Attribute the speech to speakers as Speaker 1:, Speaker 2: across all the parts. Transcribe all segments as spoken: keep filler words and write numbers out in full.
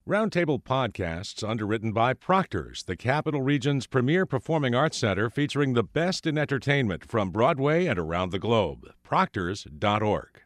Speaker 1: Roundtable Podcasts, underwritten by Proctor's, the Capital Region's premier performing arts center featuring the best in entertainment from Broadway and around the globe. Proctors dot org.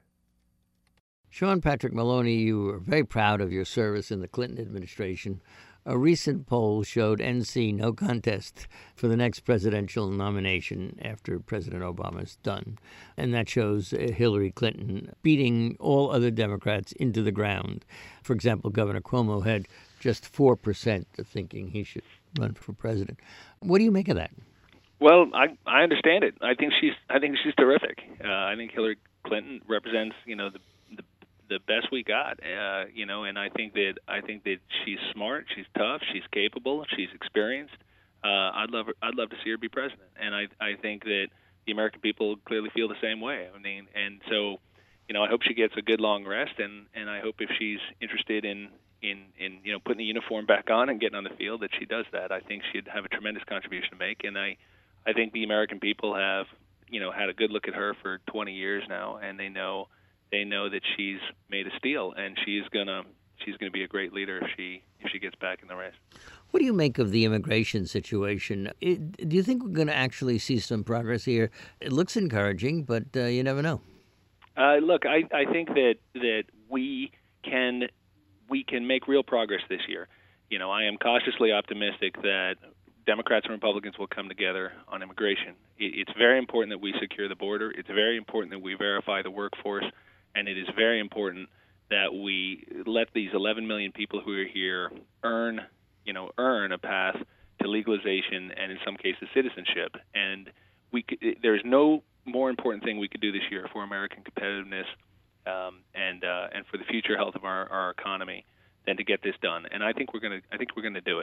Speaker 2: Sean Patrick Maloney, you were very proud of your service in the Clinton administration. A recent poll showed N C no contest for the next presidential nomination after President Obama's done. And that shows Hillary Clinton beating all other Democrats into the ground. For example, Governor Cuomo had just four percent thinking he should run for president. What do you make of that?
Speaker 3: Well, I I understand it. I think she's I think she's terrific. Uh, I think Hillary Clinton represents, you know, the the, the best we got. Uh, you know, and I think that I think that she's smart, she's tough, she's capable, she's experienced. Uh, I'd love her, I'd love to see her be president, and I I think that the American people clearly feel the same way. I mean, and so, you know, I hope she gets a good long rest, and, and I hope if she's interested in, in, in you know putting the uniform back on and getting on the field, that she does that. I think she'd have a tremendous contribution to make, and I. I think the American people have, you know, had a good look at her for twenty years now, and they know, they know that she's made a steal, and she's gonna, she's gonna be a great leader if she, if she gets back in the race.
Speaker 2: What do you make of the immigration situation? It, do you think we're going to actually see some progress here? It looks encouraging, but uh, you never know.
Speaker 3: Uh, look, I, I think that that we can, we can make real progress this year. You know, I am cautiously optimistic that Democrats and Republicans will come together on immigration. It's very important that we secure the border. It's very important that we verify the workforce, and it is very important that we let these eleven million people who are here earn, you know, earn a path to legalization and, in some cases, citizenship. And we could, there is no more important thing we could do this year for American competitiveness um, and uh, and for the future health of our, our economy than to get this done. And I think we're going to I think we're going to do it.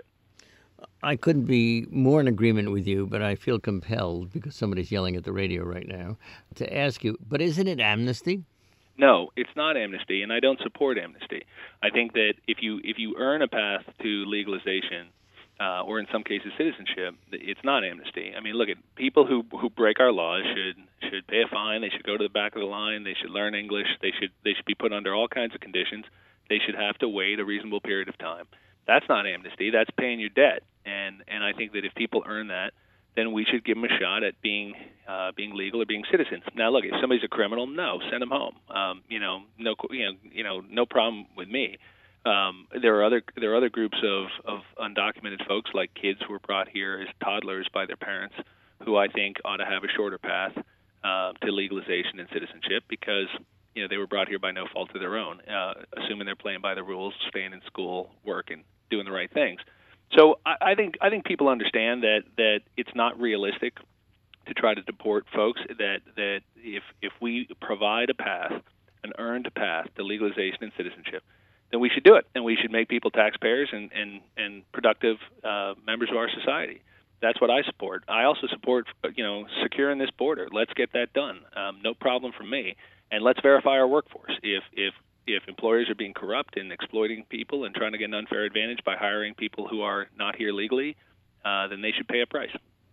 Speaker 2: I couldn't be more in agreement with you, but I feel compelled, because somebody's yelling at the radio right now, to ask you, but isn't it amnesty?
Speaker 3: No, it's not amnesty, and I don't support amnesty. I think that if you if you earn a path to legalization, uh, or in some cases citizenship, it's not amnesty. I mean, look, at people who who break our laws should should pay a fine. They should go to the back of the line. They should learn English. They should they should be put under all kinds of conditions. They should have to wait a reasonable period of time. That's not amnesty. That's paying your debt. And and I think that if people earn that, then we should give them a shot at being uh, being legal or being citizens. Now, look, if somebody's a criminal, no, send them home. Um, you know, no, you know, you know, no problem with me. Um, there are other there are other groups of, of undocumented folks, like kids who were brought here as toddlers by their parents, who I think ought to have a shorter path uh, to legalization and citizenship, because you know they were brought here by no fault of their own, uh, assuming they're playing by the rules, staying in school, working, doing the right things. So I, I think I think people understand that, that it's not realistic to try to deport folks. That that if if we provide a path, an earned path to legalization and citizenship, then we should do it, and we should make people taxpayers and and and productive uh, members of our society. That's what I support. I also support you know securing this border. Let's get that done. Um, no problem for me. And let's verify our workforce. If if If employers are being corrupt and exploiting people and trying to get an unfair advantage by hiring people who are not here legally, uh, then they should pay a price.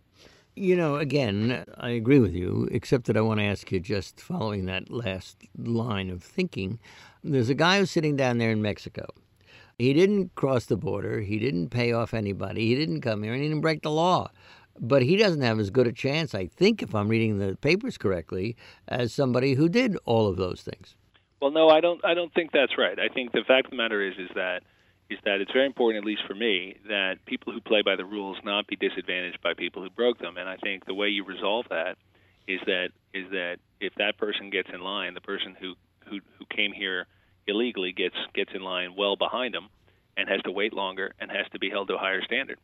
Speaker 2: You know, again, I agree with you, except that I want to ask you, just following that last line of thinking, there's a guy who's sitting down there in Mexico. He didn't cross the border. He didn't pay off anybody. He didn't come here, and he didn't break the law. But he doesn't have as good a chance, I think, if I'm reading the papers correctly, as somebody who did all of those things.
Speaker 3: Well, no, I don't. I don't think that's right. I think the fact of the matter is, is that, is that it's very important, at least for me, that people who play by the rules not be disadvantaged by people who broke them. And I think the way you resolve that is that is that if that person gets in line, the person who who, who came here illegally gets gets in line well behind them, and has to wait longer and has to be held to a higher standard.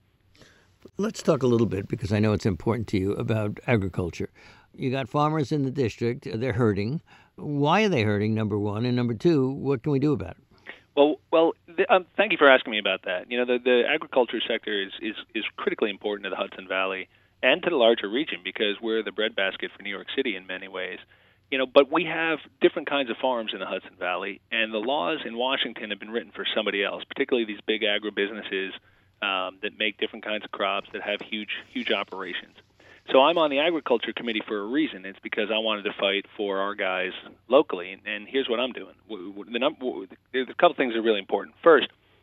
Speaker 2: Let's talk a little bit, because I know it's important to you, about agriculture. You got farmers in the district. They're hurting. Why are they hurting, number one? And number two, what can we do about it?
Speaker 3: Well, well, th- um, thank you for asking me about that. You know, the, the agriculture sector is, is, is critically important to the Hudson Valley and to the larger region, because we're the breadbasket for New York City in many ways. You know, but we have different kinds of farms in the Hudson Valley, and the laws in Washington have been written for somebody else, particularly these big agribusinesses um, that make different kinds of crops, that have huge, huge operations. So I'm on the agriculture committee for a reason. It's because I wanted to fight for our guys locally, and here's what I'm doing. The num- There's a couple things that are really important. First,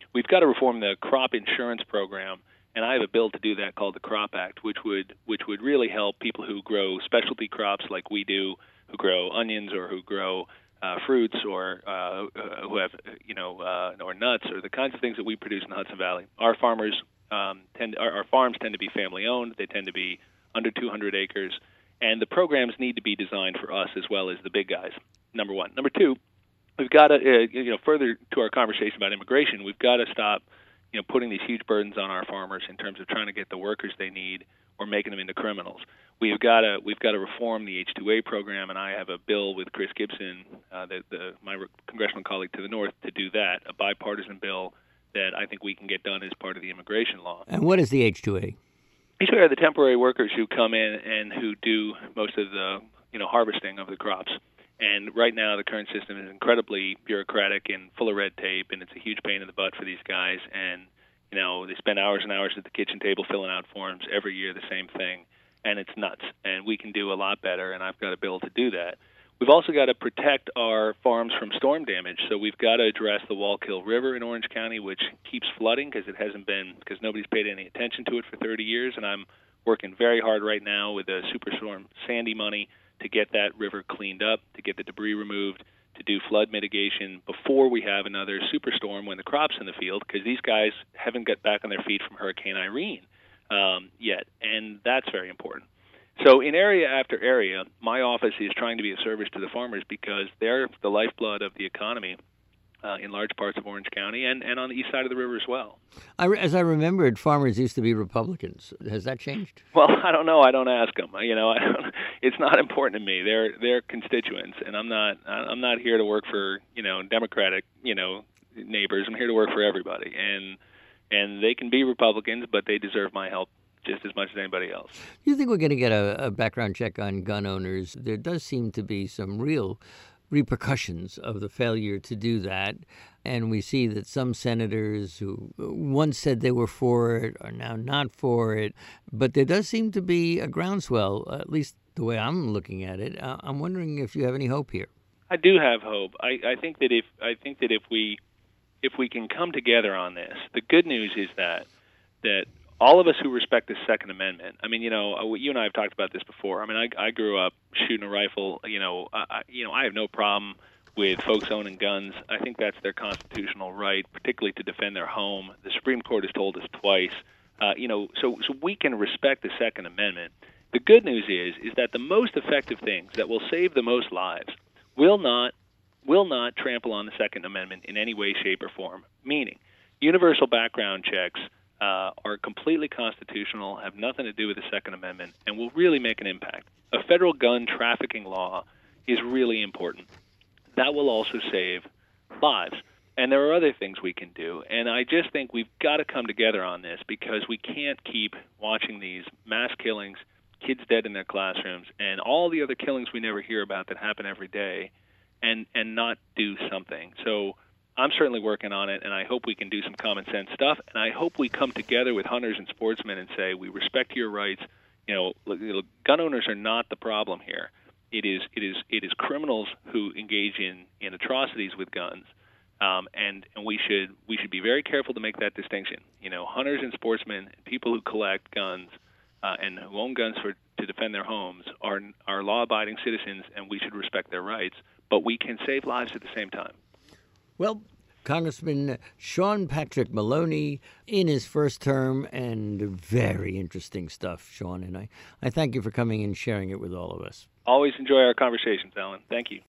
Speaker 3: we've got to reform the crop insurance program, and I have a bill to do that called the Crop Act, which would which would really help people who grow specialty crops like we do, who grow onions or who grow uh, fruits or uh, who have you know uh, or nuts or the kinds of things that we produce in the Hudson Valley. Our farmers um, tend our, our farms tend to be family owned. They tend to be under two hundred acres, and the programs need to be designed for us as well as the big guys. Number one. Number two, we've got to uh, you know further to our conversation about immigration. We've got to stop you know putting these huge burdens on our farmers in terms of trying to get the workers they need or making them into criminals. We've got to we've got to reform the H two A program, and I have a bill with Chris Gibson, uh, the, the, my congressional colleague to the north, to do that, a bipartisan bill that I think we can get done as part of the immigration law.
Speaker 2: And what is the H two A?
Speaker 3: H two A are the temporary workers who come in and who do most of the you know harvesting of the crops. And right now, the current system is incredibly bureaucratic and full of red tape, and it's a huge pain in the butt for these guys. And you know, they spend hours and hours at the kitchen table filling out forms every year, the same thing, and it's nuts. And we can do a lot better, and I've got a bill to do that. We've also got to protect our farms from storm damage, so we've got to address the Wallkill River in Orange County, which keeps flooding because it hasn't been because nobody's paid any attention to it for thirty years, and I'm working very hard right now with the Superstorm Sandy money to get that river cleaned up, to get the debris removed, to do flood mitigation before we have another superstorm when the crop's in the field, because these guys haven't got back on their feet from Hurricane Irene um, yet, and that's very important. So in area after area, my office is trying to be of service to the farmers because they're the lifeblood of the economy uh, in large parts of Orange County and, and on the east side of the river as well.
Speaker 2: I, as I remembered, farmers used to be Republicans. Has that changed?
Speaker 3: Well, I don't know. I don't ask them. You know, I don't, it's not important to me. They're they're constituents, and I'm not I'm not here to work for you know Democratic you know neighbors. I'm here to work for everybody, and and they can be Republicans, but they deserve my help just as much as anybody else.
Speaker 2: Do you think we're going to get a, a background check on gun owners? There does seem to be some real repercussions of the failure to do that. And we see that some senators who once said they were for it are now not for it. But there does seem to be a groundswell, at least the way I'm looking at it. Uh, I'm wondering if you have any hope here.
Speaker 3: I do have hope. I, I think that if I think that if we if we can come together on this, the good news is that that all of us who respect the Second Amendment, I mean, you know, you and I have talked about this before. I mean, I, I grew up shooting a rifle. You know, I, you know, I have no problem with folks owning guns. I think that's their constitutional right, particularly to defend their home. The Supreme Court has told us twice. Uh, you know, so so we can respect the Second Amendment. The good news is is that the most effective things that will save the most lives will not will not trample on the Second Amendment in any way, shape, or form. Meaning, universal background checks Uh, are completely constitutional, have nothing to do with the Second Amendment, and will really make an impact. A federal gun trafficking law is really important. That will also save lives. And there are other things we can do. And I just think we've got to come together on this because we can't keep watching these mass killings, kids dead in their classrooms, and all the other killings we never hear about that happen every day, and, and not do something. So I'm certainly working on it, and I hope we can do some common sense stuff. And I hope we come together with hunters and sportsmen and say we respect your rights. You know, look, look, gun owners are not the problem here. It is it is it is criminals who engage in, in atrocities with guns, um, and and we should we should be very careful to make that distinction. You know, hunters and sportsmen, people who collect guns uh, and who own guns for to defend their homes are are law-abiding citizens, and we should respect their rights. But we can save lives at the same time.
Speaker 2: Well, Congressman Sean Patrick Maloney in his first term, and very interesting stuff, Sean. And I, I thank you for coming and sharing it with all of us.
Speaker 3: Always enjoy our conversations, Alan. Thank you.